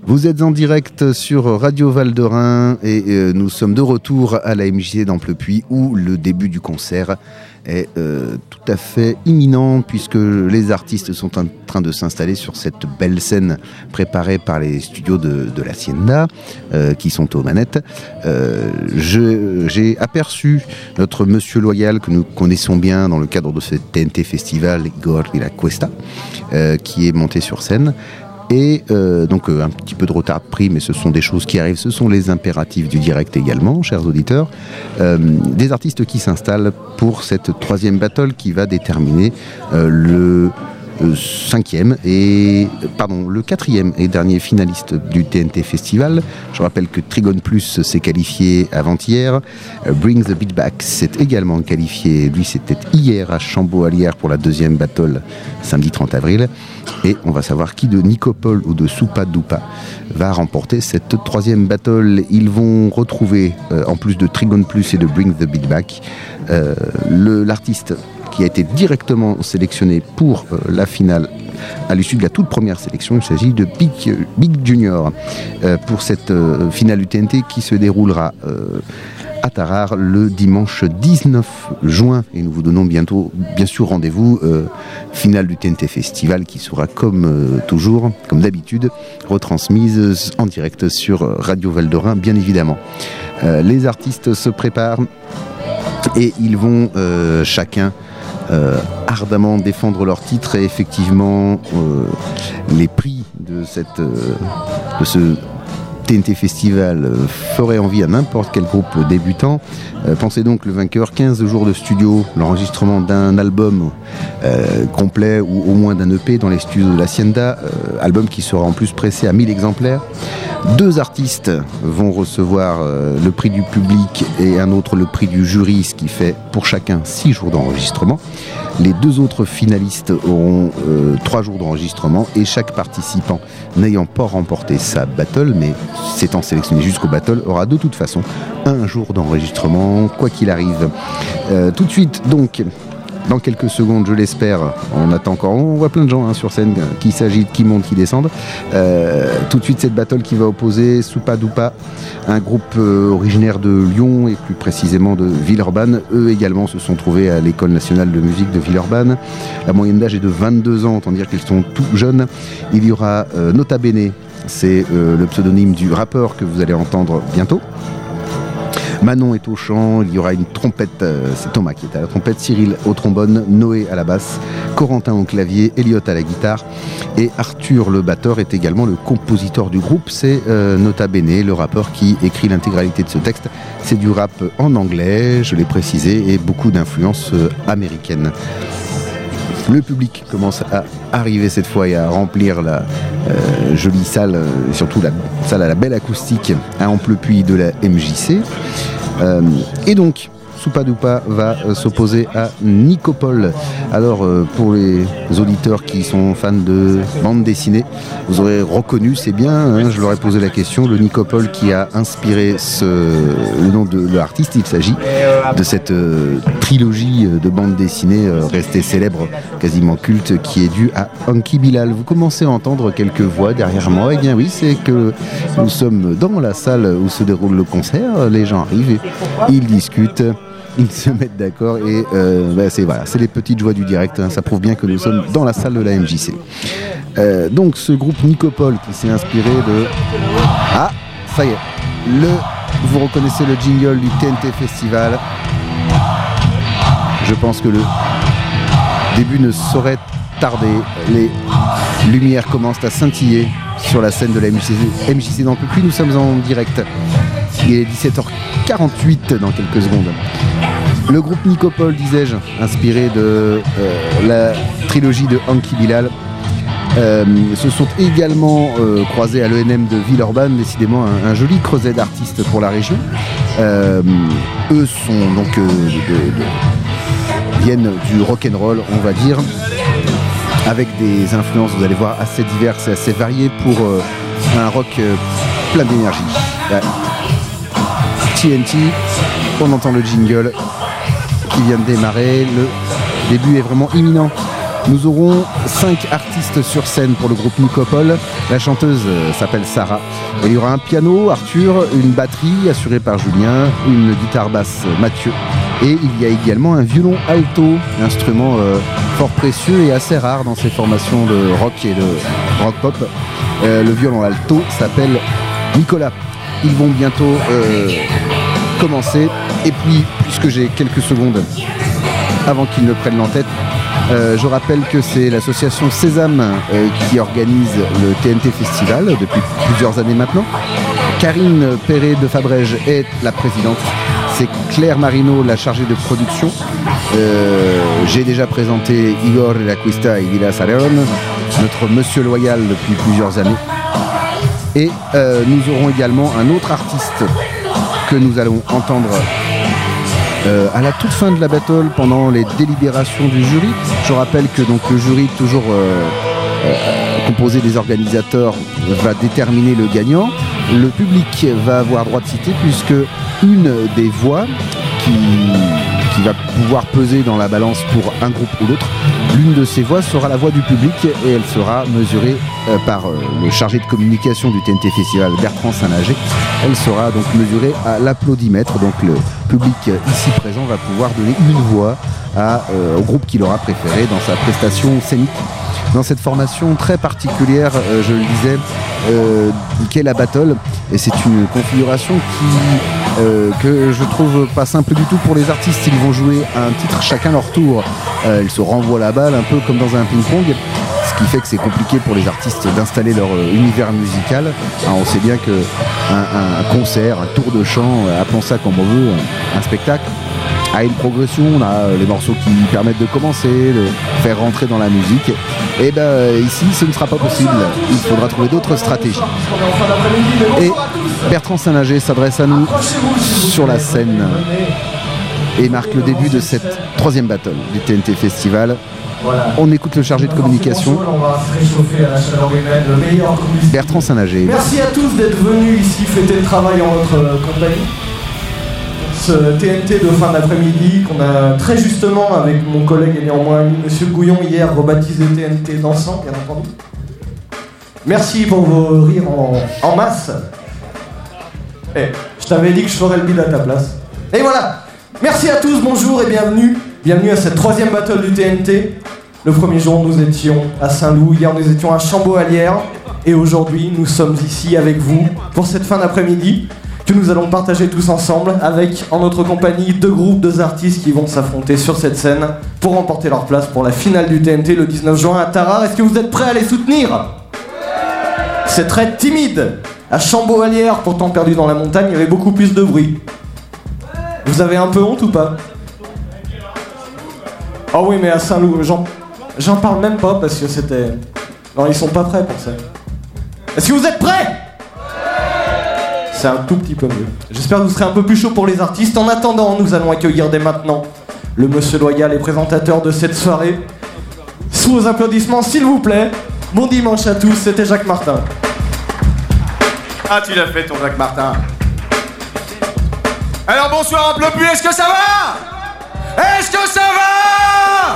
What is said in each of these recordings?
Vous êtes en direct sur Radio Val-de-Rhin et nous sommes de retour à la MJC d'Amplepuis où le début du concert est tout à fait imminent puisque les artistes sont en train de s'installer sur cette belle scène préparée par les studios de l'Hacienda qui sont aux manettes. J'ai aperçu notre monsieur loyal que nous connaissons bien dans le cadre de ce TNT Festival, Igor Villacuesta, qui est monté sur scène. Et donc un petit peu de retard pris, mais ce sont des choses qui arrivent, ce sont les impératifs du direct également, chers auditeurs. Des artistes qui s'installent pour cette troisième battle qui va déterminer le quatrième et dernier finaliste du TNT Festival. Je rappelle que Trigon Plus s'est qualifié avant-hier. Bring the Beat Back s'est également qualifié. Lui, c'était hier à Chambaud-Alière pour la deuxième battle, samedi 30 avril. Et on va savoir qui de Nicopol ou de Soupa Dupa va remporter cette troisième battle. Ils vont retrouver, en plus de Trigon Plus et de Bring the Beat Back, l'artiste qui a été directement sélectionné pour la finale à l'issue de la toute première sélection. Il s'agit de Big Junior pour cette finale du TNT qui se déroulera à Tarare le dimanche 19 juin. Et nous vous donnons bientôt, bien sûr, rendez-vous finale du TNT Festival qui sera comme toujours, comme d'habitude, retransmise en direct sur Radio Val-de-Rhin, bien évidemment. Les artistes se préparent et ils vont chacun ardemment défendre leur titre et effectivement les prix de ce TNT Festival ferait envie à n'importe quel groupe débutant. Pensez donc le vainqueur, 15 jours de studio, l'enregistrement d'un album complet ou au moins d'un EP dans les studios de l'Hacienda, album qui sera en plus pressé à 1000 exemplaires. 2 artistes vont recevoir le prix du public et un autre le prix du jury, ce qui fait pour chacun 6 jours d'enregistrement. Les 2 autres finalistes auront 3 jours d'enregistrement et chaque participant n'ayant pas remporté sa battle, mais s'étant sélectionné jusqu'au battle, aura de toute façon 1 jour d'enregistrement, quoi qu'il arrive. Tout de suite, donc, dans quelques secondes, je l'espère, on voit plein de gens sur scène qui s'agitent, qui montent, qui descendent. Tout de suite, cette battle qui va opposer Soupa Dupa, un groupe originaire de Lyon et plus précisément de Villeurbanne. Eux également se sont trouvés à l'École nationale de musique de Villeurbanne. La moyenne d'âge est de 22 ans, autant dire qu'ils sont tout jeunes. Il y aura Nota Bene, c'est le pseudonyme du rappeur que vous allez entendre bientôt. Manon est au chant, il y aura une trompette, c'est Thomas qui est à la trompette, Cyril au trombone, Noé à la basse, Corentin au clavier, Elliot à la guitare et Arthur le batteur est également le compositeur du groupe. C'est Nota Bene, le rappeur qui écrit l'intégralité de ce texte. C'est du rap en anglais, je l'ai précisé, et beaucoup d'influences américaines. Le public commence à arriver cette fois et à remplir la jolie salle, surtout la salle à la belle acoustique à Amplepuis de la MJC. Et donc, Soupa Dupa va s'opposer à Nicopol. Alors, pour les auditeurs qui sont fans de bande dessinée, vous aurez reconnu, c'est bien, je leur ai posé la question, le Nicopol qui a inspiré le nom de l'artiste. Il s'agit de cette trilogie de bande dessinée restée célèbre, quasiment culte, qui est due à Anki Bilal. Vous commencez à entendre quelques voix derrière moi. Eh bien oui, c'est que nous sommes dans la salle où se déroule le concert. Les gens arrivent et ils discutent. Ils se mettent d'accord et c'est les petites joies du direct, ça prouve bien que nous sommes dans la salle de la MJC. Donc ce groupe Nicopol qui s'est inspiré de... Ah, ça y est, vous reconnaissez le jingle du TNT Festival. Je pense que le début ne saurait tarder. Les lumières commencent à scintiller sur la scène de la MJC d'Amplepuis. Nous sommes en direct. Il est 17h48 dans quelques secondes. Le groupe Nicopol, disais-je, inspiré de la trilogie de Anki Bilal, se sont également croisés à l'ENM de Villeurbanne, décidément un joli creuset d'artistes pour la région. Eux sont donc viennent du rock'n'roll, on va dire, avec des influences, vous allez voir, assez diverses et assez variées pour un rock plein d'énergie. TNT, on entend le jingle qui vient de démarrer, le début est vraiment imminent. Nous aurons 5 artistes sur scène pour le groupe Nicopole. La chanteuse s'appelle Sarah. Et il y aura un piano, Arthur, une batterie assurée par Julien, une guitare basse, Mathieu. Et il y a également un violon alto, instrument fort précieux et assez rare dans ces formations de rock et de rock pop. Le violon alto s'appelle Nicolas. Ils vont bientôt commencer. Et puis, puisque j'ai quelques secondes avant qu'ils ne prennent l'entête, je rappelle que c'est l'association Sésame qui organise le TNT Festival depuis plusieurs années maintenant. Karine Perret de Fabrège est la présidente. C'est Claire Marino, la chargée de production. J'ai déjà présenté Igor Lacuista et Vila Sareon, notre monsieur loyal depuis plusieurs années. Et nous aurons également un autre artiste que nous allons entendre à la toute fin de la battle, pendant les délibérations du jury. Je rappelle que donc, le jury, toujours composé des organisateurs, va déterminer le gagnant. Le public va avoir droit de citer, puisque une des voix qui va pouvoir peser dans la balance pour un groupe ou l'autre, l'une de ces voix sera la voix du public, et elle sera mesurée par le chargé de communication du TNT Festival, Bertrand Saint-Nager. Elle sera donc mesurée à l'applaudimètre. Donc le public ici présent va pouvoir donner une voix au groupe qu'il aura préféré dans sa prestation scénique. Dans cette formation très particulière, je le disais, qu'est la battle, et c'est une configuration que je trouve pas simple du tout pour les artistes. Ils vont jouer un titre chacun leur tour. Ils se renvoient la balle un peu comme dans un ping-pong, ce qui fait que c'est compliqué pour les artistes d'installer leur univers musical. Alors on sait bien qu'un concert, un tour de chant, appelons ça comme on veut, un spectacle, a une progression. On a les morceaux qui permettent de commencer, de faire rentrer dans la musique. Et ici, ce ne sera pas possible. Il faudra trouver d'autres stratégies. Et Bertrand Saint-Nager s'adresse à nous sur la scène et marque le début de cette 3e battle du TNT Festival. On écoute le chargé de communication, Bertrand Saint-Nager. Merci à tous d'être venus ici fêter le travail en votre compagnie. Ce TNT de fin d'après-midi qu'on a très justement, avec mon collègue et néanmoins ami Monsieur Gouillon, hier rebaptisé TNT dansant, bien entendu. Merci pour vos rires en masse. Je t'avais dit que je ferais le bide à ta place. Et voilà. Merci à tous, bonjour et bienvenue. Bienvenue à cette 3e battle du TNT. Le premier jour, nous étions à Saint-Loup. Hier, nous étions à Chambaud-Alières. Et aujourd'hui, nous sommes ici avec vous pour cette fin d'après-midi que nous allons partager tous ensemble avec, en notre compagnie, 2 groupes, 2 artistes qui vont s'affronter sur cette scène pour remporter leur place pour la finale du TNT le 19 juin à Tarare. Est-ce que vous êtes prêts à les soutenir ? C'est très timide. À Chambaud-Alières, pourtant perdu dans la montagne, il y avait beaucoup plus de bruit. Vous avez un peu honte ou pas ? Oh oui, mais à Saint-Loup, j'en parle même pas parce que c'était... Non, ils sont pas prêts pour ça. Est-ce que vous êtes prêts ? C'est un tout petit peu mieux. J'espère que vous serez un peu plus chaud pour les artistes. En attendant, nous allons accueillir dès maintenant le monsieur loyal et présentateur de cette soirée. Sous vos applaudissements, s'il vous plaît. Bon dimanche à tous, c'était Jacques Martin. Ah, tu l'as fait ton Jacques Martin. Alors bonsoir, Applaudis, est-ce que ça va ? Est-ce que ça va ?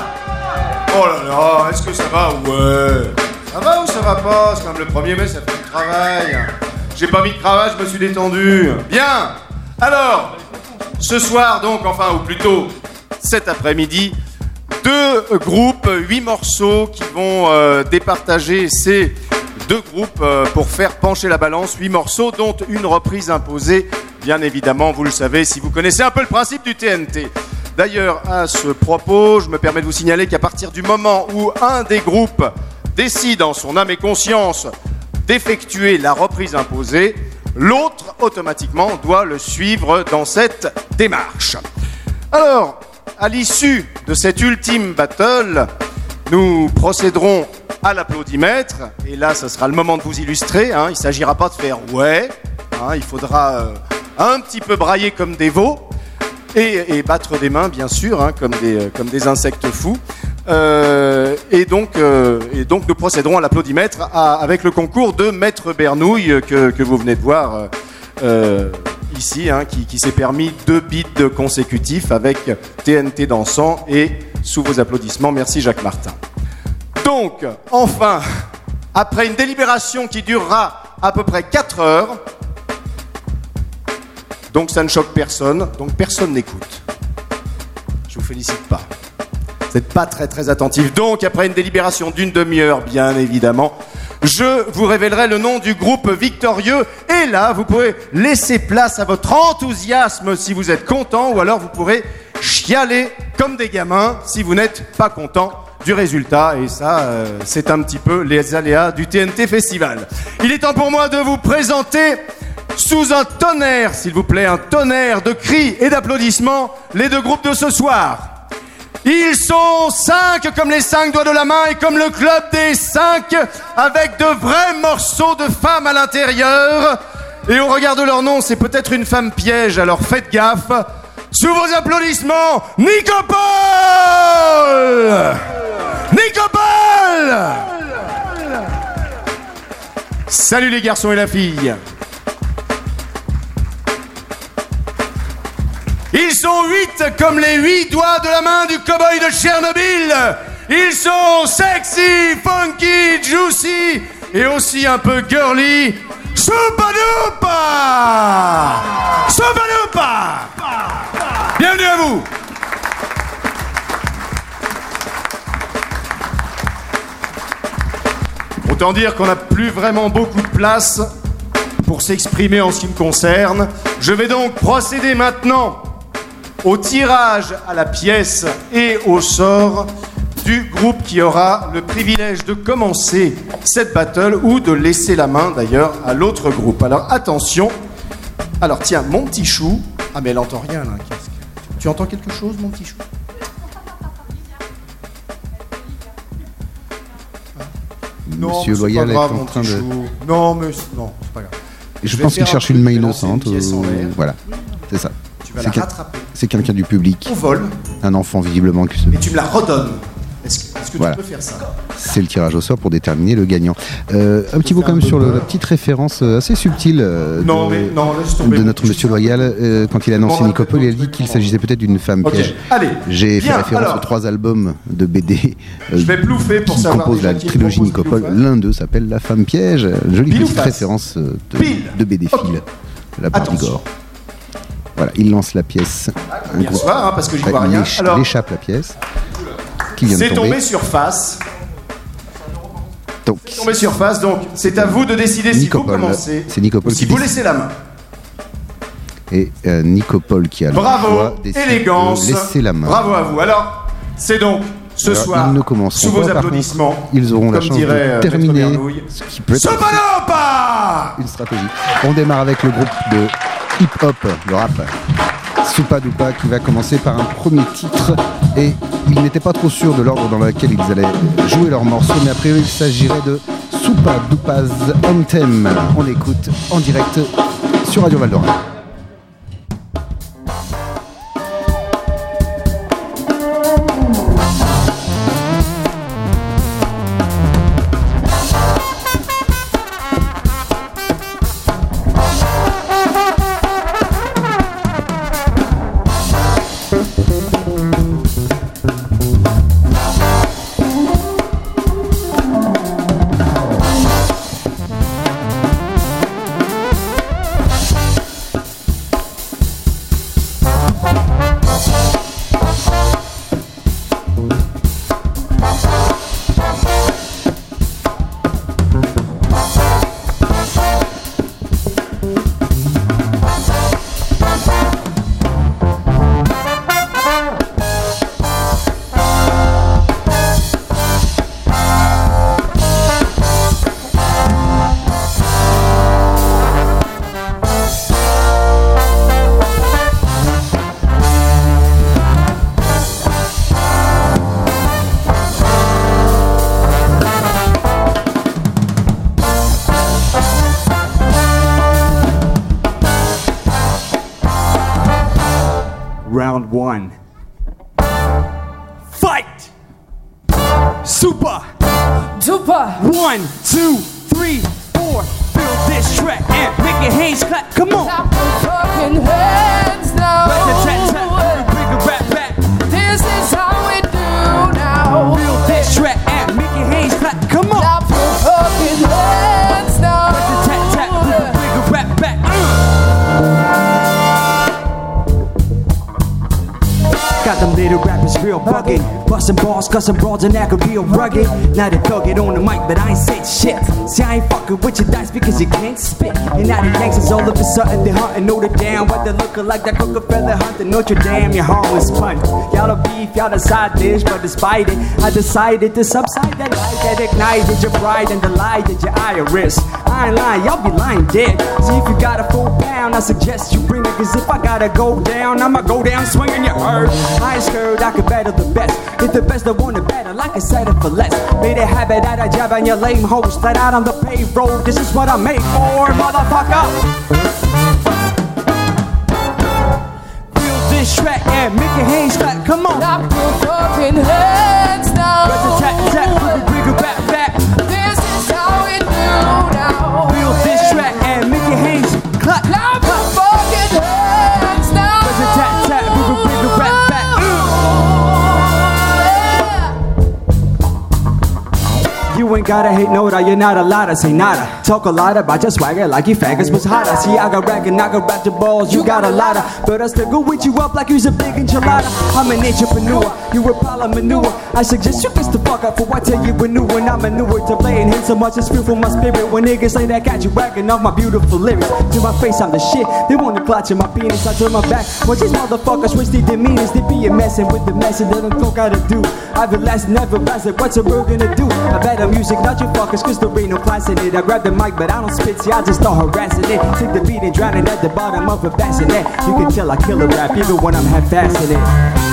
Oh là là, est-ce que ça va ? Ouais. Ça va ou ça va pas ? C'est comme le 1er mai, ça fait du travail. J'ai pas mis de cravate, je me suis détendu. Bien. Alors, ce soir donc, enfin, ou plutôt cet après-midi, 2 groupes, 8 morceaux qui vont départager ces 2 groupes pour faire pencher la balance. 8 morceaux, dont une reprise imposée, bien évidemment, vous le savez, si vous connaissez un peu le principe du TNT. D'ailleurs, à ce propos, je me permets de vous signaler qu'à partir du moment où un des groupes décide en son âme et conscience d'effectuer la reprise imposée, l'autre, automatiquement, doit le suivre dans cette démarche. Alors, à l'issue de cette ultime battle, nous procéderons à l'applaudimètre, et là, ce sera le moment de vous illustrer, hein. Il ne s'agira pas de faire « ouais hein, », il faudra un petit peu brailler comme des veaux, et battre des mains, bien sûr, hein, comme des insectes fous. Et donc nous procéderons à l'applaudimètre avec le concours de Maître Bernouille que vous venez de voir ici, hein, qui s'est permis 2 bids consécutifs avec TNT dansant, et sous vos applaudissements, merci Jacques Martin. Donc, enfin, après une délibération qui durera à peu près 4 heures, donc ça ne choque personne, donc personne n'écoute. Je vous félicite pas. Vous n'êtes pas très très attentifs. Donc, après une délibération d'une demi-heure, bien évidemment, je vous révélerai le nom du groupe victorieux. Et là, vous pourrez laisser place à votre enthousiasme si vous êtes content, ou alors vous pourrez chialer comme des gamins si vous n'êtes pas content du résultat. Et ça, c'est un petit peu les aléas du TNT Festival. Il est temps pour moi de vous présenter, sous un tonnerre, s'il vous plaît, un tonnerre de cris et d'applaudissements, les deux groupes de ce soir. Ils sont 5 comme les 5 doigts de la main et comme le club des 5, avec de vrais morceaux de femmes à l'intérieur. Et au regard de leur nom, c'est peut-être une femme piège, alors faites gaffe. Sous vos applaudissements, Nicopole! Nicopole! Salut les garçons et la fille. Ils sont 8 comme les 8 doigts de la main du cow-boy de Tchernobyl. Ils sont sexy, funky, juicy et aussi un peu girly. Soupadoupa! Soupadoupa! Bienvenue à vous! Autant dire qu'on n'a plus vraiment beaucoup de place pour s'exprimer en ce qui me concerne. Je vais donc procéder maintenant au tirage à la pièce et au sort du groupe qui aura le privilège de commencer cette battle ou de laisser la main d'ailleurs à l'autre groupe. Alors attention. Alors tiens, mon petit chou. Ah mais elle entend rien là. Tu entends quelque chose, mon petit chou? Monsieur Loyal est en train de... Non, mais non, c'est pas grave. Je pense qu'il cherche une main innocente. Voilà, c'est ça. Tu vas la rattraper. C'est quelqu'un du public. Au vol. Un enfant visiblement qui se... Et tu me la redonnes. Est-ce que voilà. Tu peux faire ça? C'est le tirage au sort pour déterminer le gagnant. Un petit mot quand même sur la petite référence assez subtile de notre Monsieur Loyal. Quand il a annoncé Nicopole, il a dit qu'il s'agissait peut-être d'une femme piège. Allez, j'ai fait référence aux 3 albums de BD je vais bluffer pour qui composent la trilogie Nicopole. L'un d'eux s'appelle La femme piège. Jolie petite référence de BD fil. La partie gore. Voilà, il lance la pièce. Bien soir, hein, parce que j'y vois rien. Il échappe la pièce. C'est tombé sur face. Donc, c'est tombé sur face, donc c'est à vous de décider si vous commencez ou si vous laissez la main. Et Nicopole qui a le choix élégance, de laisser la main. Bravo à vous. Alors, c'est donc ce soir, sous vos applaudissements, contre, ils auront la chance de terminer ce qui peut être une stratégie. On démarre avec le groupe de hip-hop, de rap. Soupadoupa qui va commencer par un premier titre et ils n'étaient pas trop sûrs de l'ordre dans lequel ils allaient jouer leur morceau, mais a priori il s'agirait de Soupadoupa's Anthem. On écoute en direct sur Radio Val d'Oran. Round 1. Fight! Super! Duper! 1, 2, 3, 4. Feel this track and make your hands clap. Come on! Stop the fucking heads now! Like the tat-tat, bring the rap back. This is how we do now! Feel this track and make your hands real bugging. Bustin' balls, cussin' broads, and that could real rugged. Now they thug it on the mic, but I ain't said shit. See, I ain't fucking with your dice because you can't spit. And now the gangsters all of a sudden they huntin' Notre Dame, but they lookin' like that Rockefeller hunting Notre Dame. Your harmless pun. Y'all the beef, y'all the side dish, but despite it, I decided to subside that light that ignited your pride and delighted your iris. I ain't lying, y'all be lying dead. See, if you got a full pound, I suggest you bring it, cause if I gotta go down, I'ma go down swinging your earth. I ain't scared, I can battle the best. If the best that want to battle, like I said it for less. Made a habit that I jab on your lame hoes, flat out on the paved road. This is what I made for, motherfucker. Feel this track and make your hands clap, come on. Clap your fucking hands now. Rat-a-tat-tat, we'll bring it back, back. This is how we do now. Feel this track and make your hands clap. Clap your fucking hands now. Rat-a-tat-tat, we'll bring it back, back. You ain't gotta hate no, you're not allowed to say nada. Talk a lot about your swagger like you faggots was hotter. See, I got ragged, I got wrapped your balls, you got a lotta. But I still go with you up like you's a big enchilada. I'm an entrepreneur, you a pile of manure. I suggest you kiss the fuck up for I tell you we're new. And I'm manure to play and hit so much it's feel from my spirit. When niggas say that got you wagging off my beautiful lyrics. To my face, I'm the shit. They wanna clutch in my penis, I turn my back. Watch these motherfuckers switch their demeanors. They be messing with the message they don't know how to do. I've been last, never lasted, what's a bird gonna do? I better music, not your fuckers, cause there ain't no class in it. I grab the mic, but I don't spit, see, I just start harassing it. Take the beat and drown it at the bottom of a bassinet. You can tell I kill a rap, even when I'm half-assing it.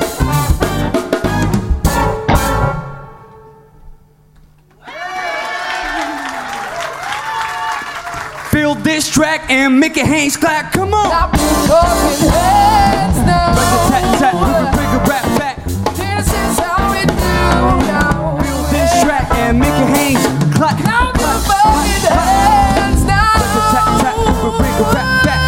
Feel this track and make your hands clap, come on! Clap your fucking hands now. Rat-a-tat-tat, we can bring a rap back. This is how we do now. Feel this track and make your hands clap. Clap your fucking hands now. Rat-a-tat-tat, we can bring a rap back.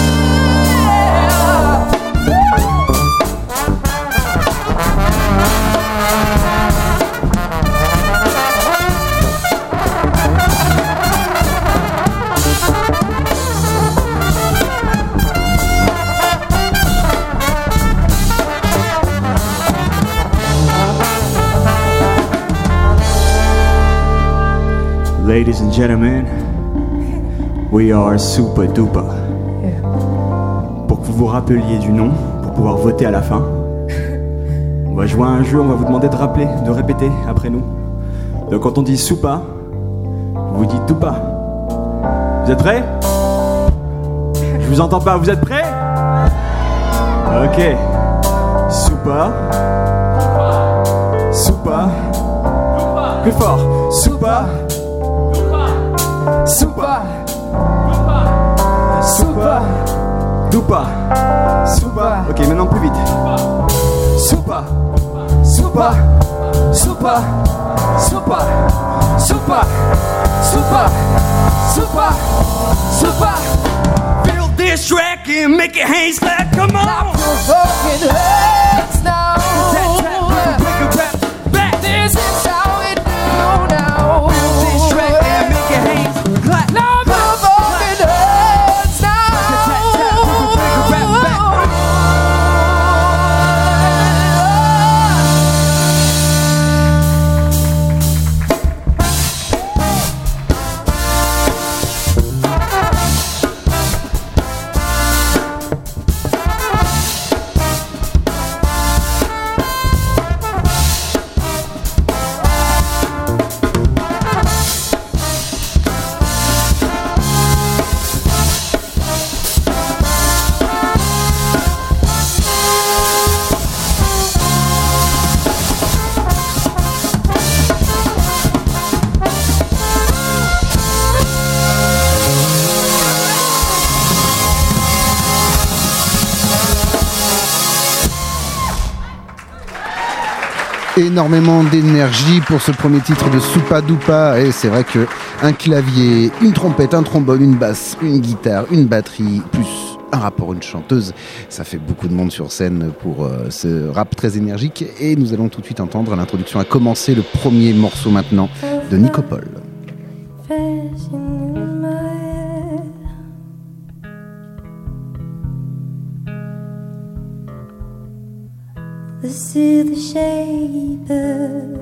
Ladies and gentlemen, we are Super Duper. Pour que vous vous rappeliez du nom, pour pouvoir voter à la fin, on va jouer à un jeu, on va vous demander de rappeler, de répéter après nous. Donc quand on dit Soupa, vous dites Tupa. Vous êtes prêts? Je vous entends pas, vous êtes prêts? Ok. Soupa. Soupa. Plus fort. Soupa. Soupa. Soupa. Dupa. Soupa. Ok, maintenant plus vite. Soupa. Soupa. Soupa. Soupa. Soupa. Soupa. Soupa. Soupa. Feel this track and make your hands clap. Come on. Clap your fucking hands now. Break a rap back. This is how we do now. Feel this track and make your hands clap. Clap your fucking hands now. Break a rap back. Énormément d'énergie pour ce premier titre de Soupa Dupa, et c'est vrai que un clavier, une trompette, un trombone, une basse, une guitare, une batterie, plus un rappeur, une chanteuse, ça fait beaucoup de monde sur scène pour ce rap très énergique. Et nous allons tout de suite entendre l'introduction à commencer le premier morceau maintenant de Nicopol. This is the shape of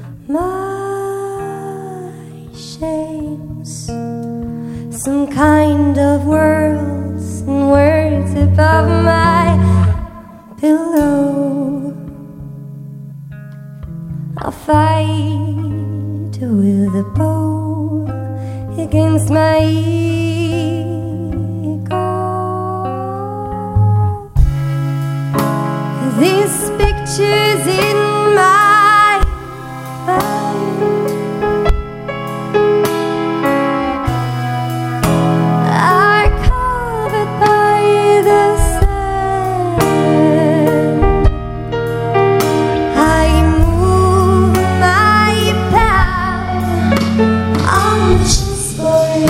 my shames. Some kind of worlds and words above my pillow. I'll fight with a bow against my ego. These pictures in my mind are covered by the sand. I move my path on the chessboard.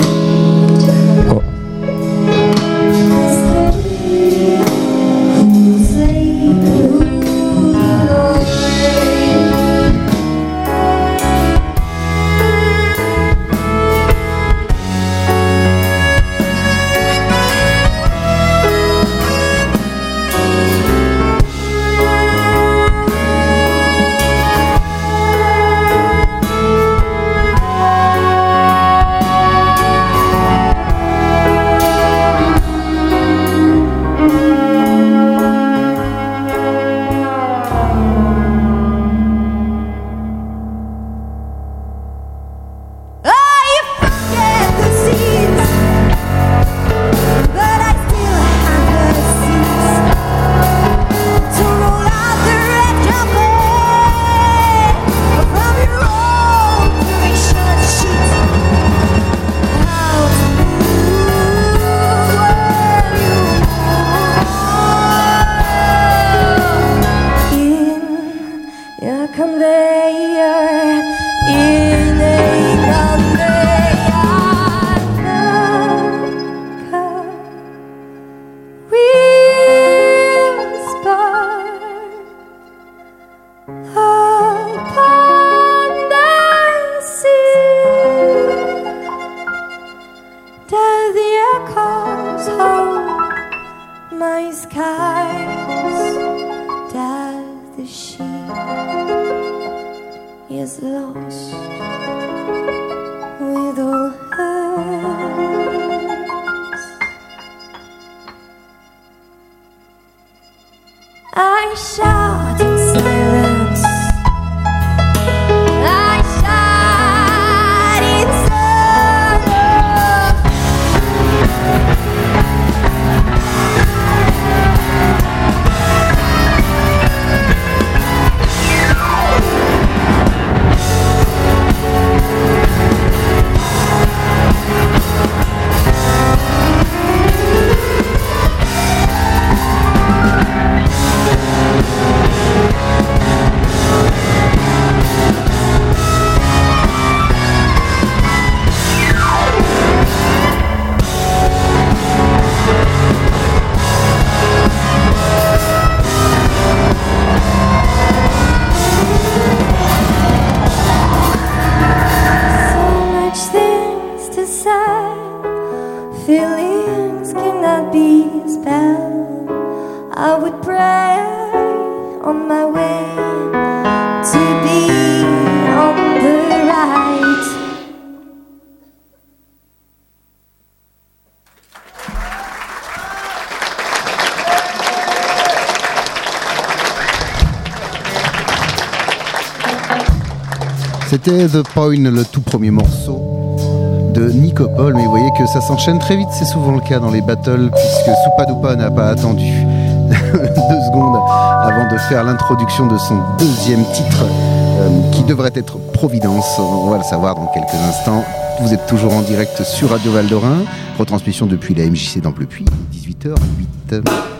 C'était The Point, le tout premier morceau de Nicopol, mais vous voyez que ça s'enchaîne très vite, c'est souvent le cas dans les battles, puisque Supadupa n'a pas attendu 2 secondes avant de faire l'introduction de son deuxième titre, qui devrait être Providence. On va le savoir dans quelques instants. Vous êtes toujours en direct sur Radio Val d'Orin, retransmission depuis la MJC d'Amplepuis, 18h08.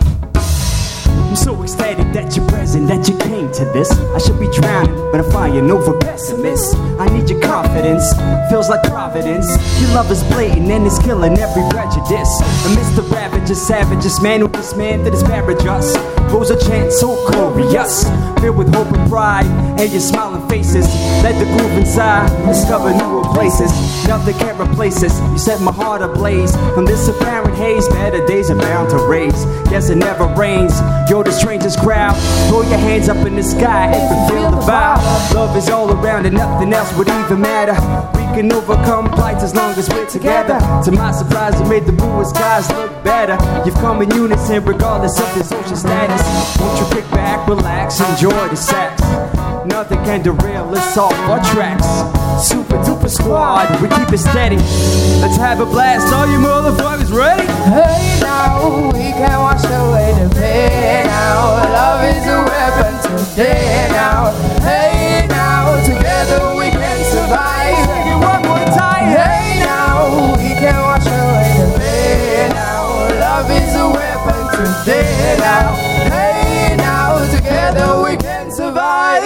I'm so ecstatic that you're present, that you came to this. I should be drowning, but I'm flying over pessimists. I need your confidence, feels like providence. Your love is blatant and it's killing every prejudice. Amidst the ravages, savages, man who dismantled his marriages. Rose a chant so glorious, filled with hope and pride, and your smiling faces. Let the groove inside, discover newer places. Nothing can replace us. You set my heart ablaze. From this apparent haze, better days are bound to raise. Yes, it never rains. You're the strangest crowd. Throw your hands up in the sky if you feel the vibe. Love is all around and nothing else would even matter. We can overcome plights as long as we're together. To my surprise, you made the blue skies look better. You've come in unison regardless of your social status. Won't you kick back, relax, enjoy the sex? Nothing can derail us off our tracks. Super duper squad, we keep it steady. Let's have a blast, all you motherfuckers ready? Hey now, we can wash away the pain now. Love is a weapon today now. Hey now, together we can survive. Sing it one more time. Hey now, we can wash away the pain now. Love is a weapon today now. Hey now, together we can survive.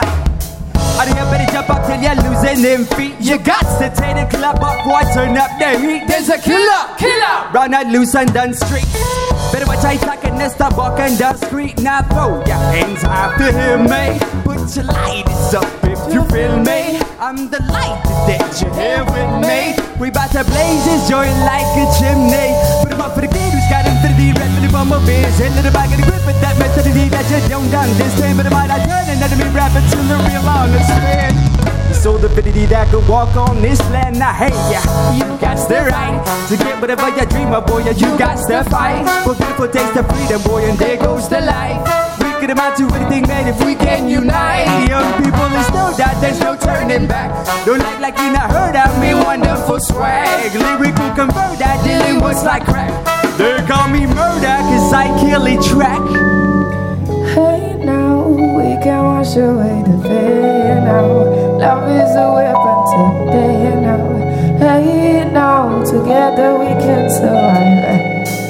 I think I better jump up till you're losing them feet. You got to take the club up, boy, turn up the heat. There's a killer, run out loose and down street. Better watch how you talking and stop walking down the street. Now throw your hands high to hear me. Put your lighters up if you feel me. I'm delighted that you're here with me. We bout to blaze this joint like a chimney. Put 'em up for the kid who's got infinity, red for the bumblebees. Hit to the back of the grip with that methodity that you don't understand. But I might not turn and let me rap it till the real understand. So the divinity that could walk on this land. Now hey, yeah, you got the right to get whatever you dream of, boy. You got to fight for beautiful taste of freedom, boy. And there goes the light. We could amount to anything, man, if we can unite. Young people, there's no doubt, there's no turning back. Don't act like you not heard of me, wonderful swag. Lyrical converter, dealing what's like crack. They call me murder, cause I kill a track. Hey now, we can wash away the pain now. Love is a weapon today now. Hey now, together we can survive.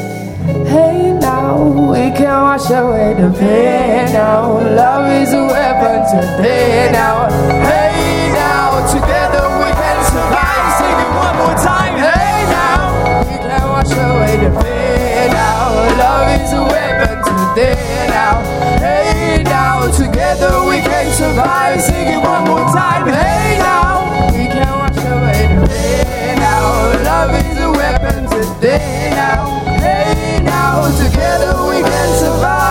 Hey now, we can wash away the pain now. Love is a weapon today now. Hey now, together we can survive. Sing it one more time. Hey now, we can wash away the pain now. Love is a weapon today now. Hey now, together we can survive. Sing it one more time. Hey now, we can wash away the pain now. Love is a weapon today now. Hey now, together we can survive.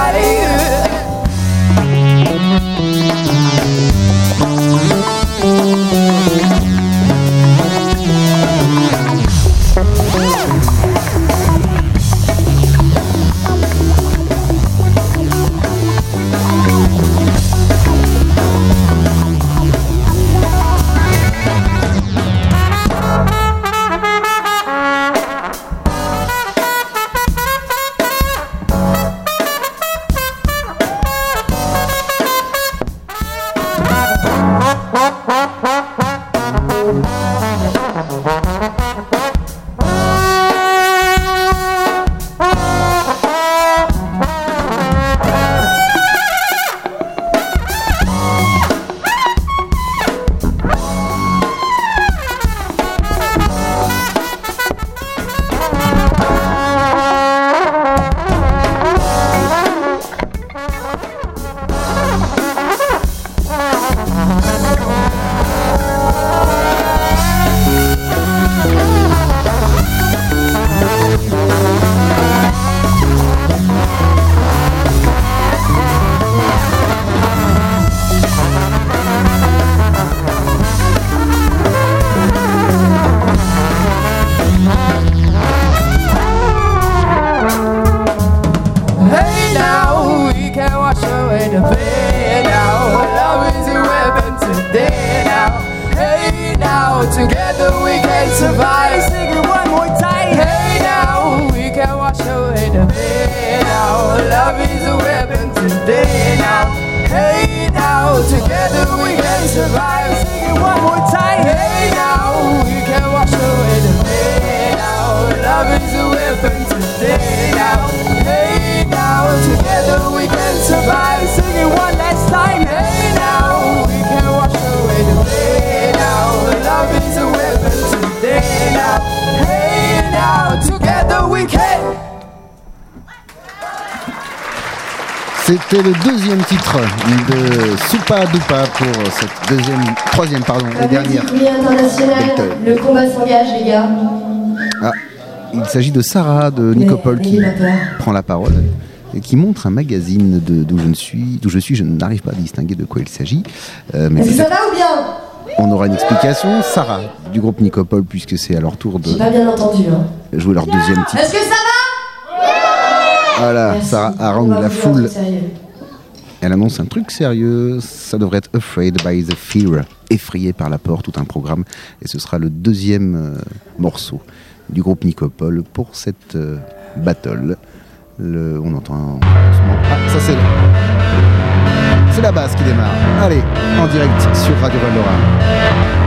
Together we can survive. Sing it one more time. Hey now, we can wash away the pain now. Love is a weapon today now. Hey now, together we can survive. Sing it one more time. Hey now, we can wash away the pain now. Love is a weapon today now. Hey now, together we can survive. Sing it one last time. Hey now, we can wash away the pain now. Love is a weapon today now. Hey now, together we can. C'était le deuxième titre de Soupa Dupa pour cette troisième et dernière. International, le combat s'engage, les gars. Ah, il s'agit de Sarah de Nicopole qui prend la parole. et qui montre un magazine d'où je suis. Je n'arrive pas à distinguer de quoi il s'agit. Mais est-ce que ça va ou bien? On aura une explication. Sarah, du groupe Nicopole, puisque c'est à leur tour de J'ai pas bien entendu. jouer leur deuxième titre. Est-ce que ça va? Voilà, Merci. Sarah On harangue va la vous faire foule. un truc sérieux. Elle annonce un truc sérieux, ça devrait être Afraid by the Fear, effrayé par la peur, tout un programme. Et ce sera le deuxième morceau du groupe Nicopole pour cette battle. On entend... Ah, ça c'est la basse qui démarre. Allez, en direct sur Radio Val-d'Orient.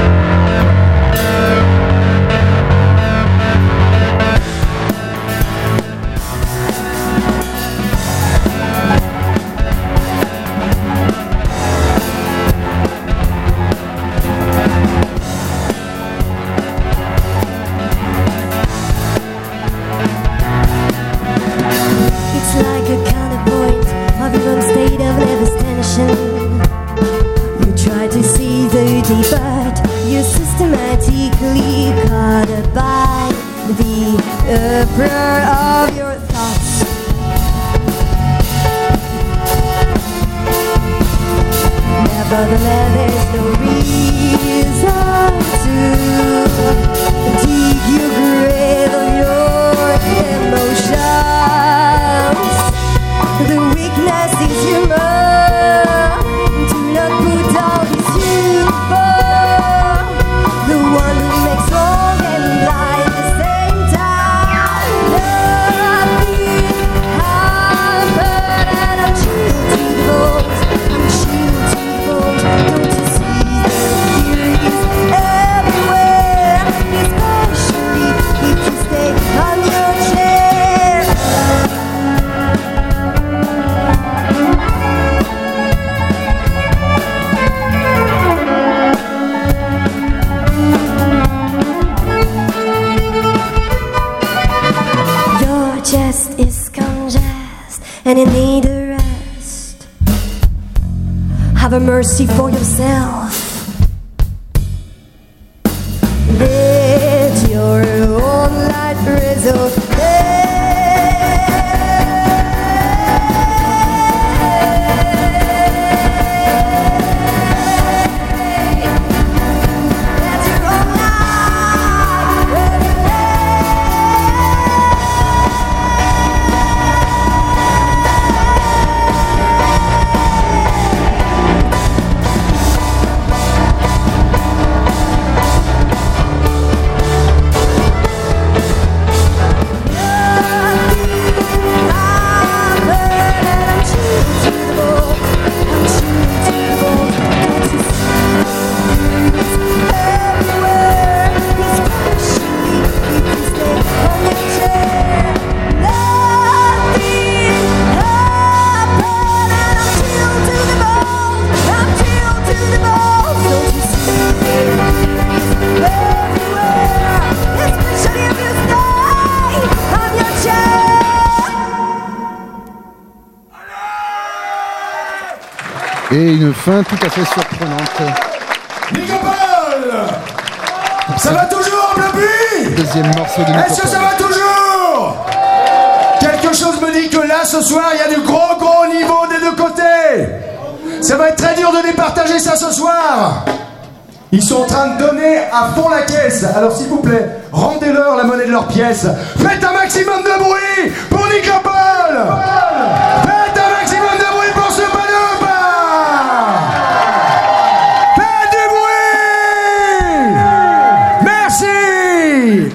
Mercy for yourself. Let your own light result. Et une fin tout à fait surprenante. Nicopole, ça va toujours, Blobby? Deuxième morceau de Nicopole. Est-ce que ça va toujours? Quelque chose me dit que là, ce soir, il y a du gros niveau des deux côtés. Ça va être très dur de départager ça ce soir. Ils sont en train de donner à fond la caisse. Alors s'il vous plaît, rendez-leur la monnaie de leurs pièces. Faites un maximum de bruit pour Nicopole. Faites un maximum de bruit pour ce Palopa. Faites du bruit. Merci.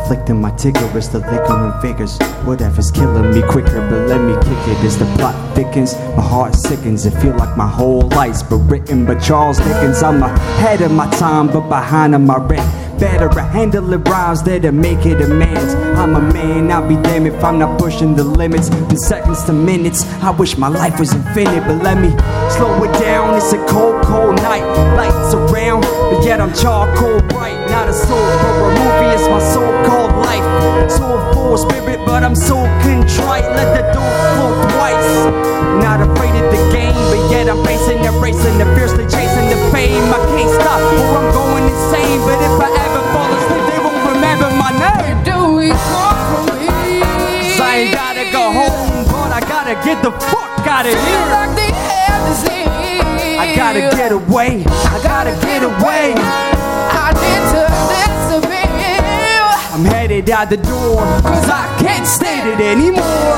inflicting my ticker is the liquor and figures. Whatever's killing me quicker, but let me kick it as the plot thickens. My heart sickens, it feel like my whole life's been written by Charles Dickens. I'm ahead of my time, but behind of my rent. Better at handling rhymes that'll make it demands. I'm a man, I'll be damned if I'm not pushing the limits. From seconds to minutes, I wish my life was infinite, but let me slow it down. It's a cold, cold night, lights around, but yet I'm charcoal bright. Not a soul for a movie, it's my so-called life. Soulful spirit, but I'm so contrite. Let the door flow twice. Not afraid of the game, but yet I'm facing and racing and fiercely chasing the fame. I can't stop or I'm going insane, but if I ever fall asleep, they won't remember my name. Where do we go from here? So I ain't gotta go home, but I gotta get the fuck out of Feel here. like the end is near. I gotta get away, I gotta get away. I need to disappear. I'm headed out the door, cause I can't stand it anymore.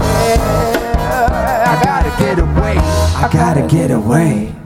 I gotta get away, I gotta get away.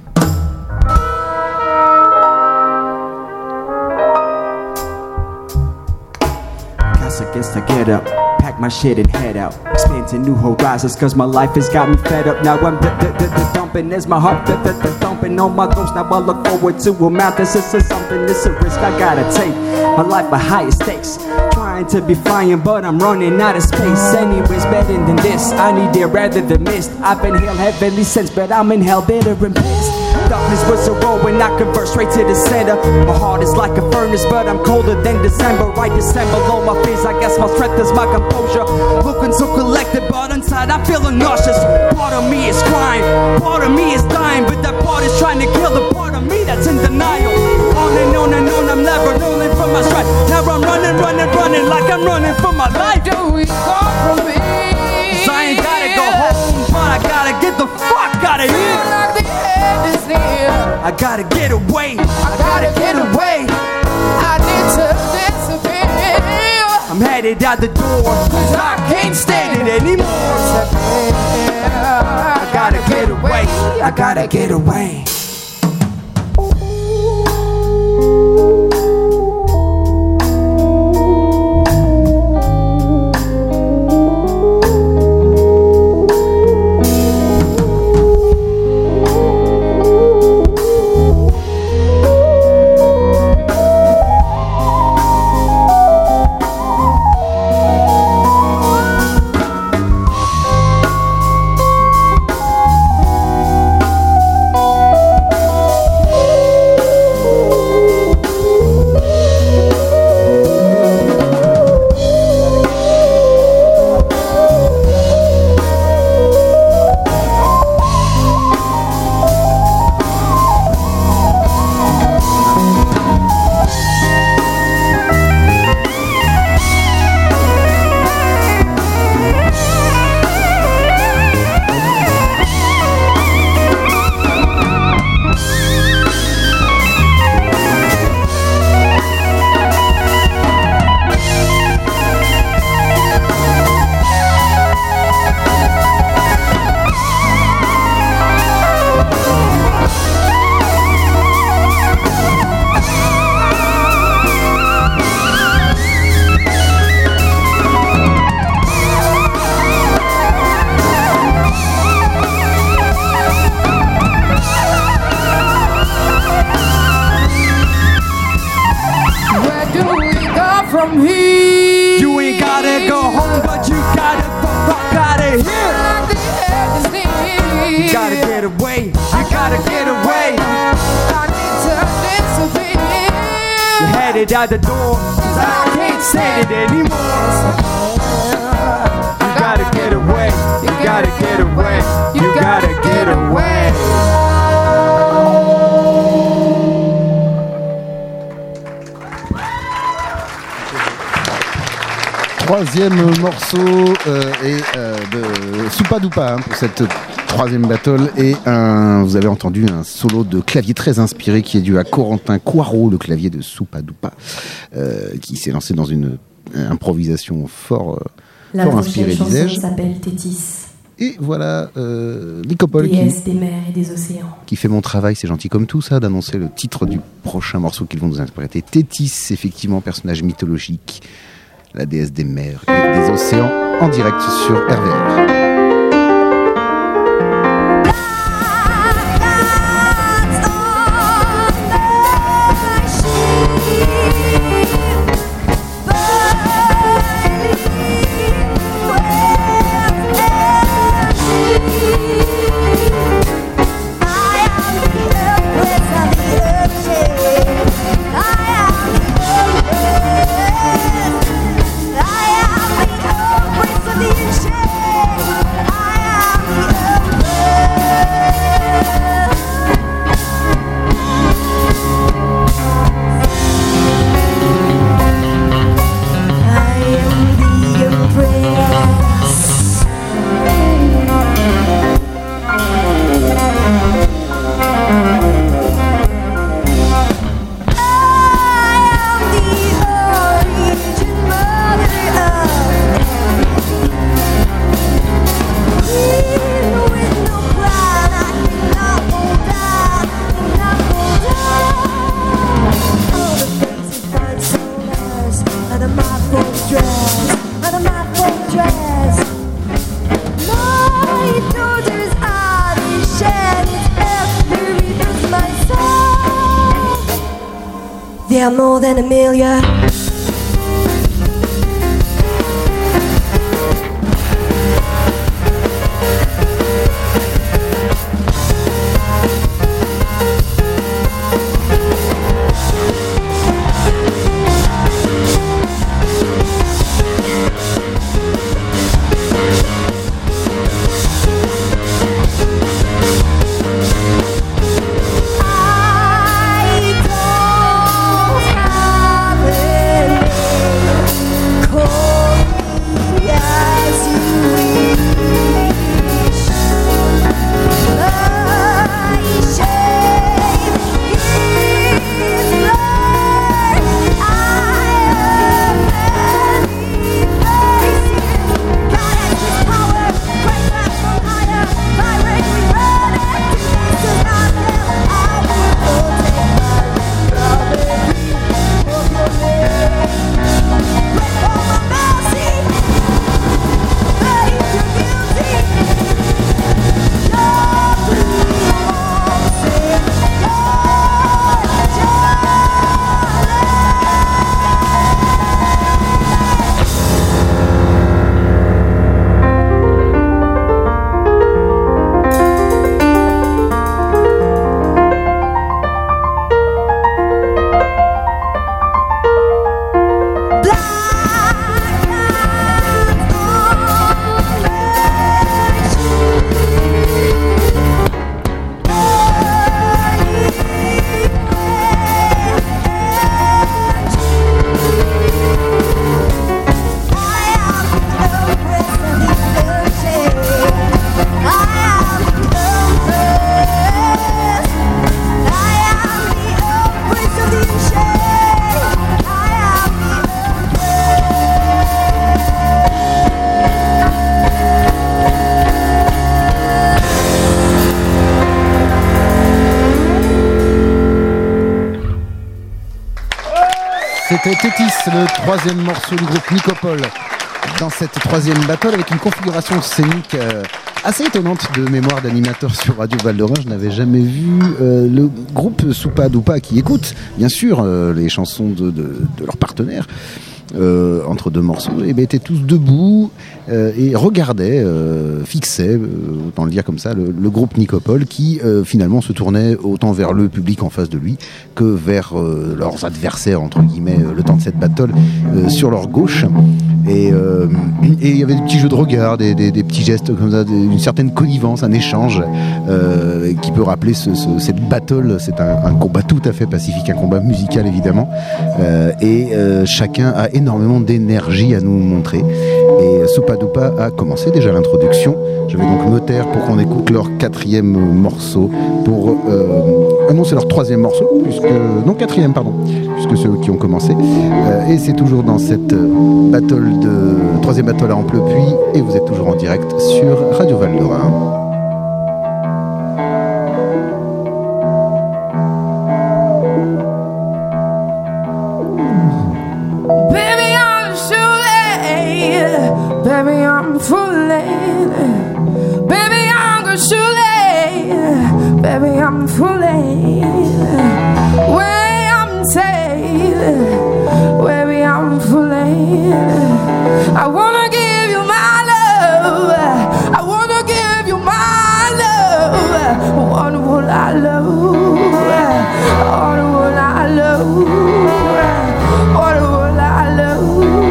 Guess I guess I get up, pack my shit and head out. Expand to new horizons, cause my life has got me fed up. Now I'm dumping as my heart thumping on my ghost. Now I look forward to a mouth. This is something, this a risk I gotta take. My life a higher stakes, trying to be flying, but I'm running out of space. Anyways, better than this, I need it rather than mist. I've been hell heavenly since, but I'm in hell bitter and pissed. Darkness was a road when I convert straight to the center. My heart is like a furnace, but I'm colder than December. Right, December, low my face, I guess my strength is my composure. Looking so collected, but inside I'm feeling nauseous. Part of me is crying, part of me is dying, but that part is trying to kill the part of me that's in denial. On and on and on, I'm never learning from my stride. Now I'm running like I'm running for my life. Where do we go from here? So I ain't gotta go home, but I gotta get the fuck out of Feel here. like the end is near. I gotta get away, I gotta get away. I need to disappear. I'm headed out the door, cause I can't stand it anymore. I gotta get away, I gotta get away. From here. You ain't gotta go home, but you gotta fuck out of here. Like the end is near. You gotta get away, you gotta get away. I need to disappear. You're headed out the door, cause I can't stand it anymore. You gotta get away, you gotta get away, you gotta get away. Troisième morceau de Soupa Doupa pour cette troisième battle, et vous avez entendu un solo de clavier très inspiré qui est dû à Corentin Coirot, le clavier de Soupa Doupa, qui s'est lancé dans une improvisation fort La prochaine inspirée, chanson disais-je. s'appelle Tétis. Et voilà Nicopole déesse des mers et des océans. Qui fait mon travail, c'est gentil comme tout ça, d'annoncer le titre du prochain morceau qu'ils vont nous interpréter. Thétis, effectivement, personnage mythologique, la déesse des mers et des océans, en direct sur RVR. They are more than a million. C'était Thétis, le troisième morceau du groupe Nicopole, dans cette troisième battle avec une configuration scénique assez étonnante de mémoire d'animateur sur Radio Val d'Orient. Je n'avais jamais vu le groupe Soupa Doupa, qui écoute bien sûr les chansons de leurs partenaires entre deux morceaux, et étaient tous debout et regardaient, fixaient, autant le dire comme ça, le groupe Nicopole, qui finalement se tournait autant vers le public en face de lui que vers leurs adversaires, entre guillemets, le temps de cette battle, sur leur gauche. Et il y avait des petits jeux de regard, des petits gestes comme ça, une certaine connivence, un échange qui peut rappeler cette battle. C'est un combat tout à fait pacifique, un combat musical évidemment, et chacun a énormément d'énergie à nous montrer. Et Soupa Doupa a commencé déjà l'introduction. Je vais donc me taire pour qu'on écoute leur quatrième morceau, pour annoncer leur troisième morceau, quatrième, puisque c'est eux qui ont commencé. Et c'est toujours dans cette battle troisième battle à Amplepuis et vous êtes toujours en direct sur Radio Val d'Orin. Baby, I'm fooling. Baby, I'm gonna shoot it. Baby, I'm fooling. Way I'm saying. Baby, I'm fooling. I wanna give you my love. I wanna give you my love. What would I love? What would I love? What would I love?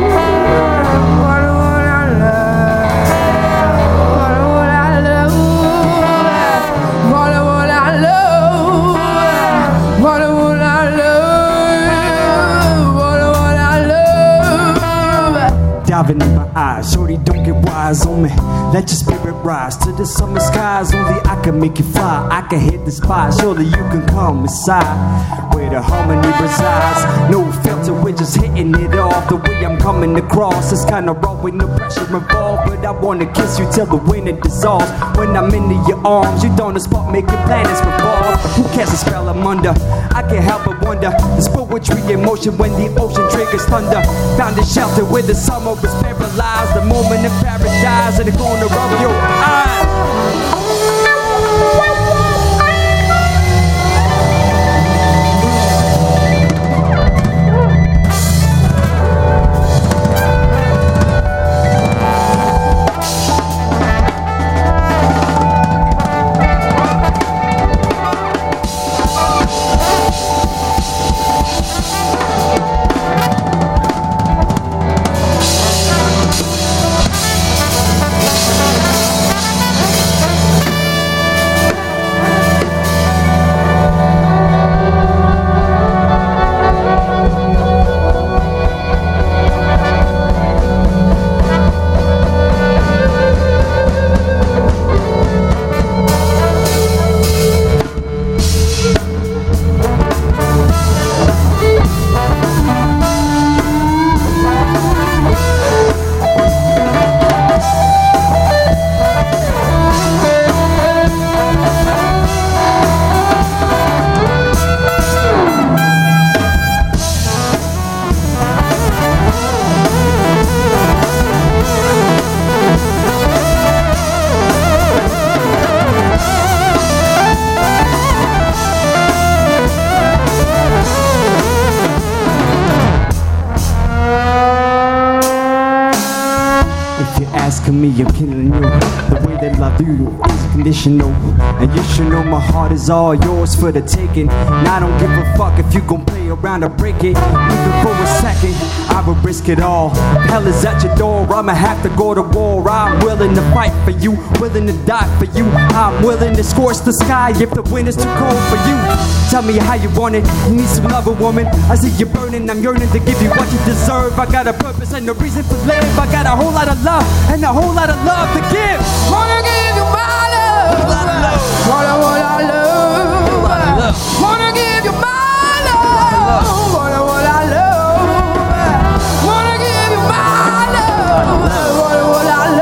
Diving in my eyes, shorty, don't get wise on me. Let your spirit rise to the summer skies. Only I can make you fly. I can hit the spot. Surely you can come inside where the harmony resides. No filter, we're just hitting it off. The way I'm coming across is kinda raw with no pressure involved. But I wanna kiss you till the wind dissolves. When I'm into your arms, you don't spot making planets revolve. Who casts a spell I'm under? I can't help but wonder. This poetry in motion when the ocean triggers thunder. Found a shelter where the summer was paralyzed. The moment in paradise and the corner of your eyes. Me, I'm killing you. The way that I do you is conditional. And you should know my heart is all yours for the taking. And I don't give a fuck if you gon' play around or break it. Even for a second, I would risk it all. Hell is at your door, I'ma have to go to war. I'm willing to fight for you, willing to die for you. I'm willing to scorch the sky if the wind is too cold for you. Tell me how you want it, you need some love, a woman. I see you burning, I'm yearning to give you what you deserve. I got a purpose and a reason to live. I got a whole lot of love and a whole lot of love to give. Wanna give you my love. Wanna I love. Wanna give you my love. Wanna I love. Wanna give you my love. Wanna I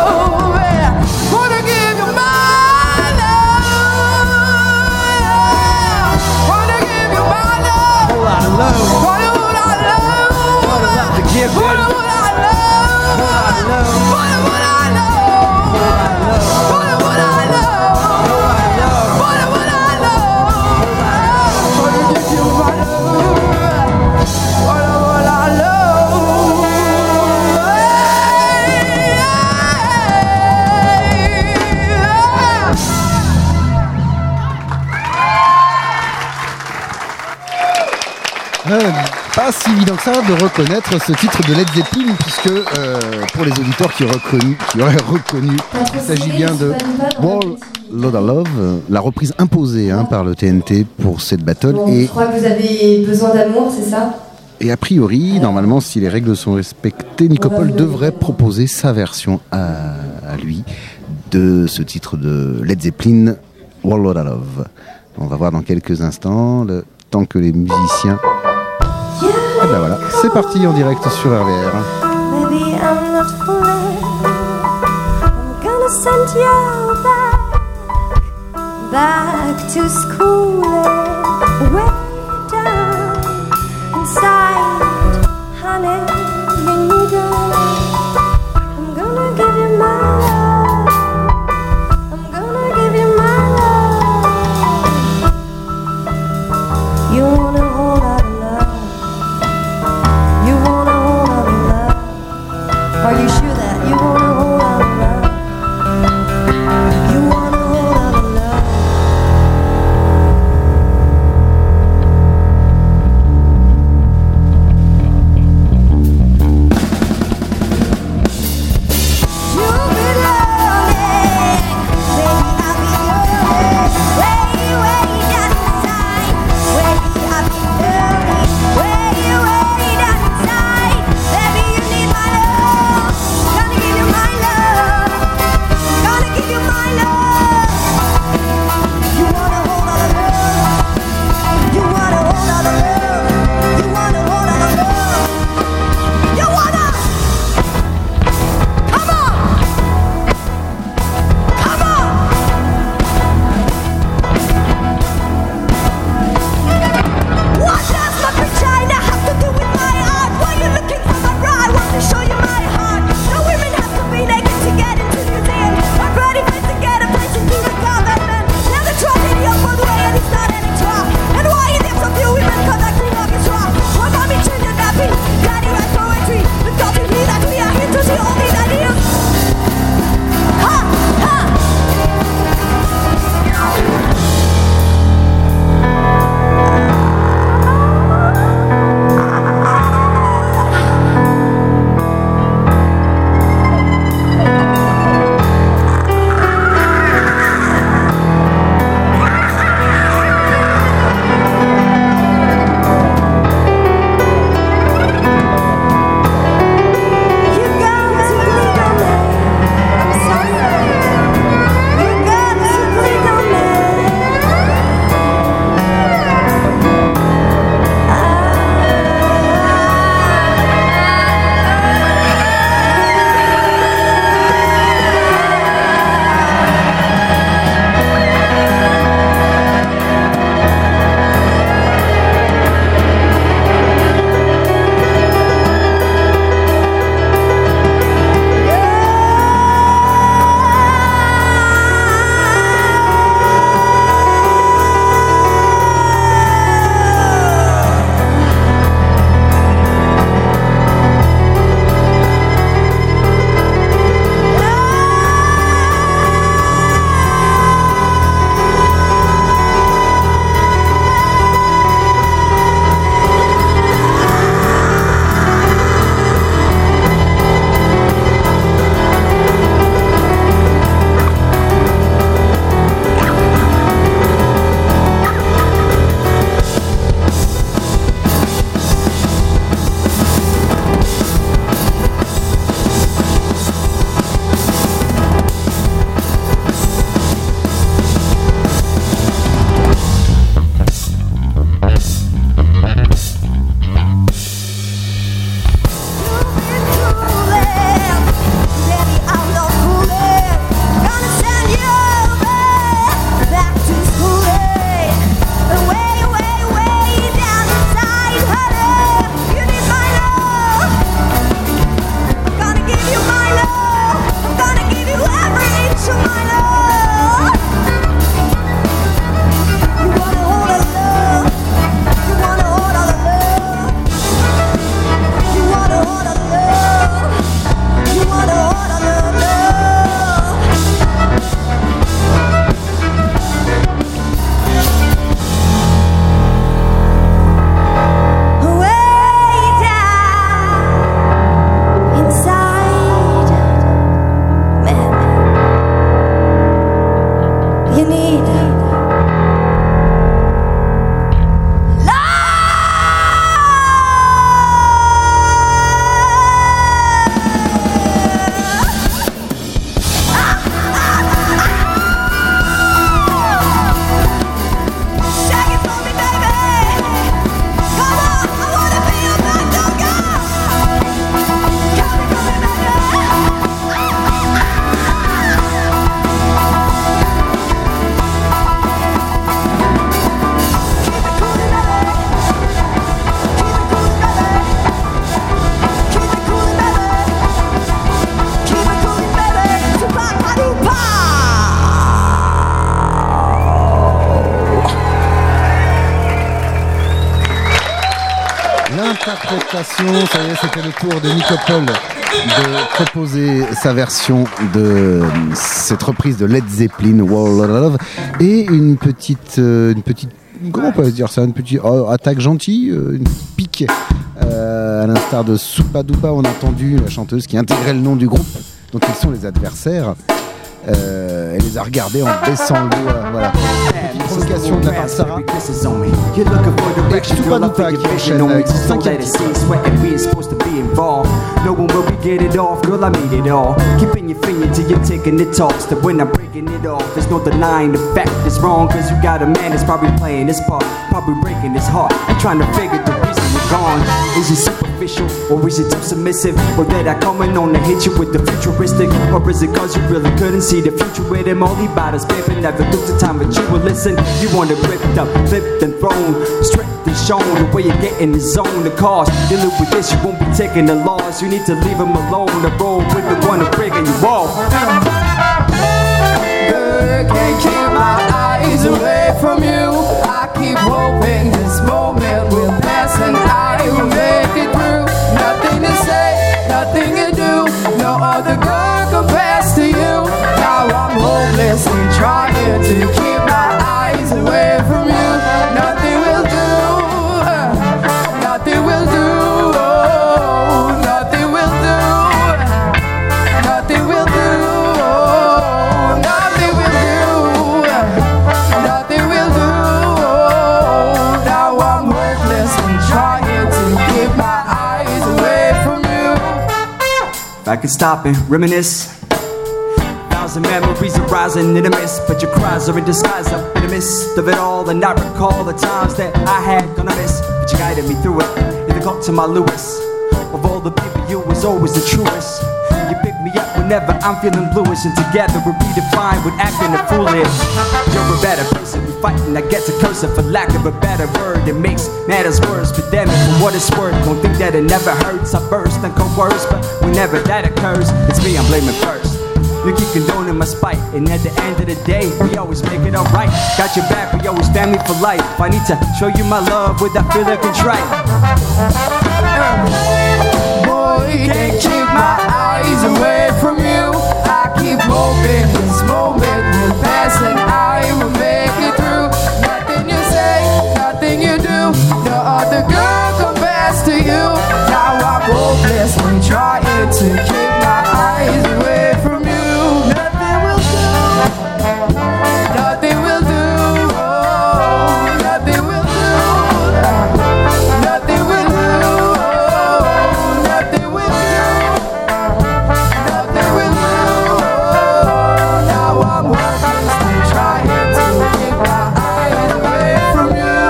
love. Wanna give you my love. Wanna give you my love. Whole lot of love. Wanna I love. Whole lot of love to give. Wanna I love. Pas si évident que ça de reconnaître ce titre de Led Zeppelin, puisque pour les auditeurs qui auraient reconnu, il s'agit bien de Wall Load of Love, la reprise imposée par le TNT pour cette battle. Bon, et je crois que vous avez besoin d'amour, c'est ça ? Et a priori, normalement, si les règles sont respectées, Nicopol devrait proposer sa version à lui de ce titre de Led Zeppelin, Wall Load of Love. On va voir dans quelques instants, le temps que les musiciens... Et ben voilà, c'est parti en direct sur RVR. Maybe I'm not fooling. I'm gonna send you back to school, way down inside, honey, you need it. I'm gonna give you my love. I'm gonna give you my love. You want a whole lot of love. You want a whole lot of love. Are you sure that you want a whole lot of love? You want a whole lot of love. Way down inside, way up. L'interprétation, ça y est, c'était le tour de Nicopol de proposer sa version de cette reprise de Led Zeppelin, Wall of Love, et une petite, comment on peut dire ça, une petite attaque gentille, une pique, à l'instar de Soupa Doupa. On a entendu la chanteuse qui intégrait le nom du groupe, dont ils sont les adversaires. Elle les a regardés en baissant le dos, voilà. Petite provocation de la part de Sarah. Et Soupa Doupa qui enchaîne avec 5e No one will be get it off, girl, I mean it all. Keeping your finger till you're taking the talks. That when I'm breaking it off, there's no denying the fact it's wrong. Cause you got a man that's probably playing his part, probably breaking his heart. I'm trying to figure the reason you're gone. Is it superficial, or is it too submissive? Or that I coming on to hit you with the futuristic? Or is it cause you really couldn't see the future with him? All he bought us, baby, never took the time, but you will listen. You want it ripped up, flipped and thrown, stripped and shown. The way you get in the zone, the cause. Dealing with this, you won't be taking the loss. You need to leave him alone, to roll with the one who's breaking you off. Girl, can't keep my eyes away from you. I keep hoping this moment will pass and I will make it through. Nothing to say, nothing to do. No other girl compares to you. Now I'm hopelessly trying to keep my eyes away from you. Nothing will do. Nothing will do. Nothing will do. Nothing will do. Nothing will do. Nothing will do. Now I'm hopelessly trying to keep my eyes away from you. If I could stop and reminisce, thousand memories arising in a mist, but your cries are in disguise up in the midst of it all. And I recall the times that I had gonna miss, but you guided me through it. You got to my Lewis. Of all the people, you was always the truest. You pick me up whenever I'm feeling bluish, and together we're redefined with acting a foolish. You're a better person, we fighting, I get to curse it for lack of a better word. It makes matters worse, but damn it, for what it's worth. Don't think that it never hurts, I burst and coerce, but whenever that occurs, it's me I'm blaming first. You keep condoning my spite, and at the end of the day, we always make it alright. Got your back, we always family for life. I need to show you my love without feeling contrite. Boy, can't keep my eyes away from you. I keep hoping this moment will pass and I will make it through. Nothing you say, nothing you do, no other girl compares to you. Now I'm hopelessly trying to keep my eyes away from you. Nothing will do. Nothing will do. Oh, nothing will do. Nothing will do. Oh, nothing will do. Nothing will do. Oh, now I'm hopelessly trying to keep my eyes away from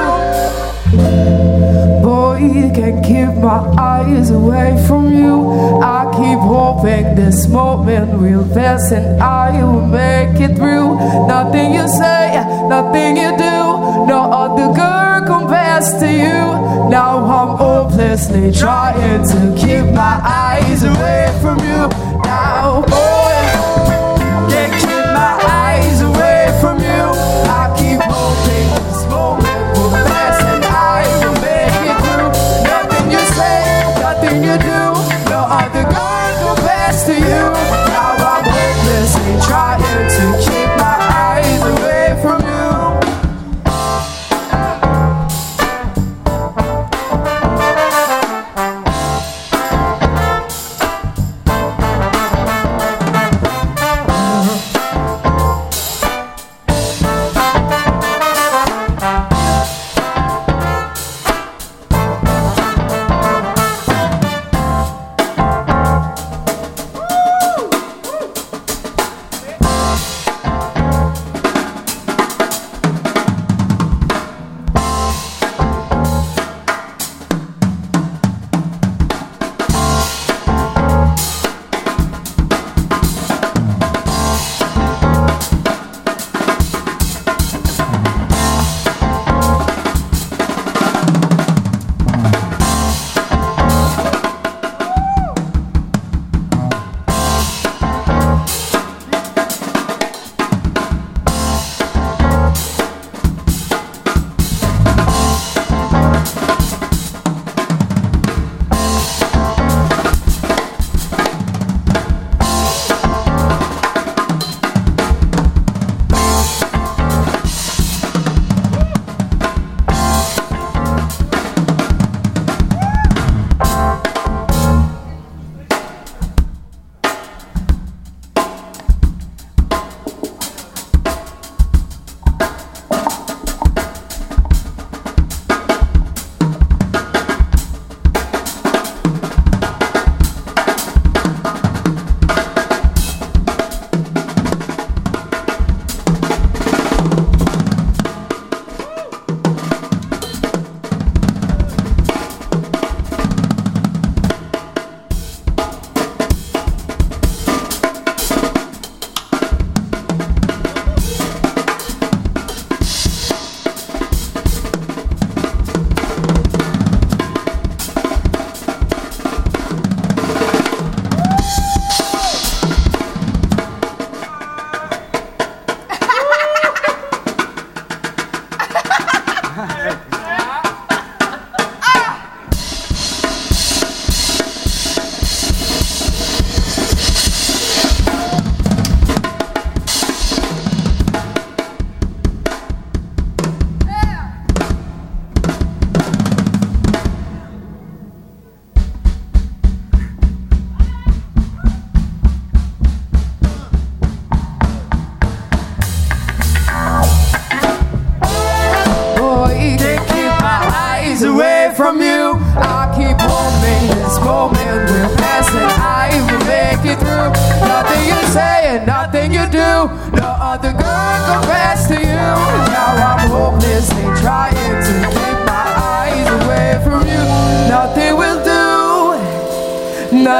you. Boy, you can't keep my eyes away from you. I keep hoping this moment will pass and I will make it through. Nothing you say, nothing you do, no other girl compares to you. Now I'm hopelessly trying to keep my eyes away from you. Now, boy, can't keep my eyes away from you. I keep hoping this moment will pass and I will make it through. Nothing you say, nothing you do, no other girl compares to you. Now I'm hopelessly trying to keep my eyes away from you.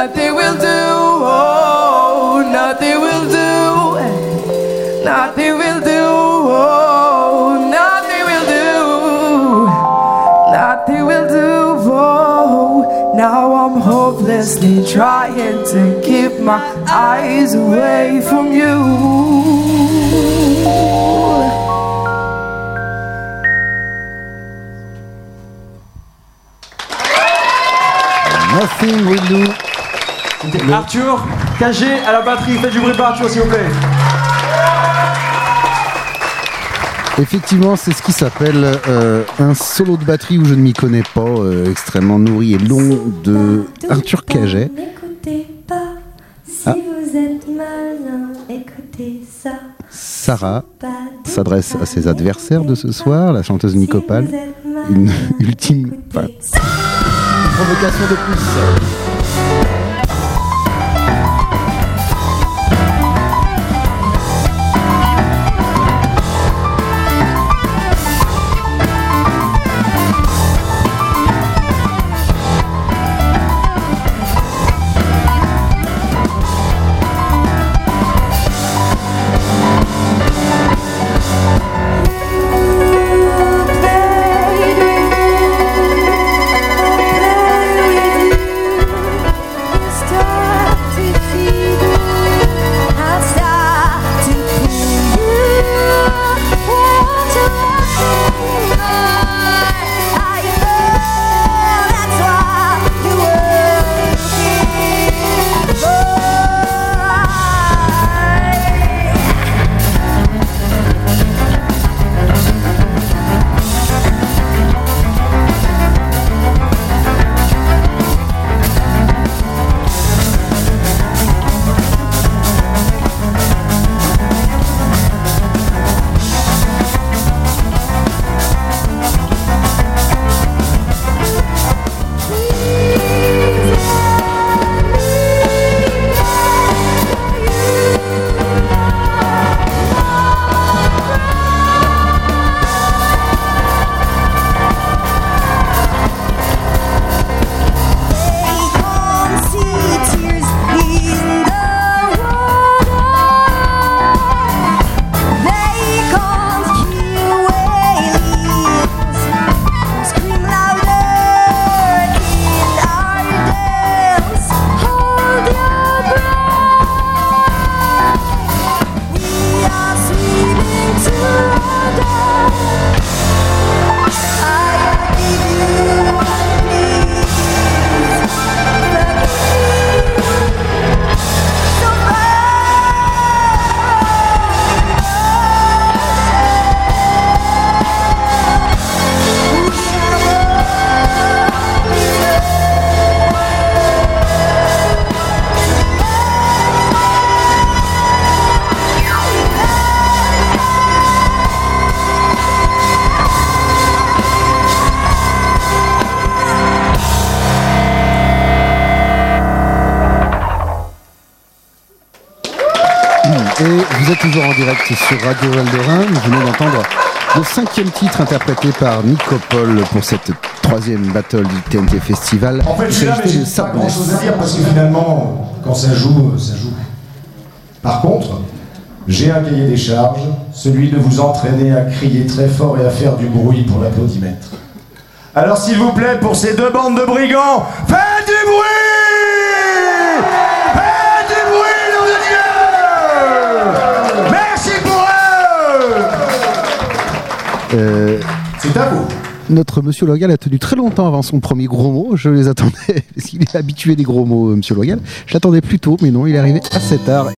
nothing will do. Oh, nothing will do. Nothing will do. Oh, nothing will do. Nothing will do. Oh, now I'm hopelessly trying to keep my eyes away from you. Nothing will do. C'était Arthur KG à la batterie. Faites du bruit pour Arthur, s'il vous plaît. Effectivement, c'est ce qui s'appelle un solo de batterie où je ne m'y connais pas, extrêmement nourri et long de Arthur Caget. N'écoutez pas, si vous êtes malin, écoutez ça. Sarah s'adresse à ses adversaires de ce soir, la chanteuse Nicopale. Une ultime provocation de plus. Et vous êtes toujours en direct sur Radio Val d'Orient. Nous venons d'entendre le 5e titre interprété par Nicopole pour cette 3e battle du TNT Festival. En fait, je suis là, mais j'ai pas grand chose à dire parce que finalement, quand ça joue, ça joue. Par contre, j'ai un cahier des charges, celui de vous entraîner à crier très fort et à faire du bruit pour l'applaudimètre. Alors s'il vous plaît, pour ces deux bandes de brigands, faites du bruit! Faites du bruit, nom de Dieu! Merci pour eux! C'est à vous. Notre Monsieur Logal a tenu très longtemps avant son premier gros mot. Je les attendais, parce qu'il est habitué des gros mots, Monsieur Logal. Je l'attendais plus tôt, mais non, il est arrivé assez tard.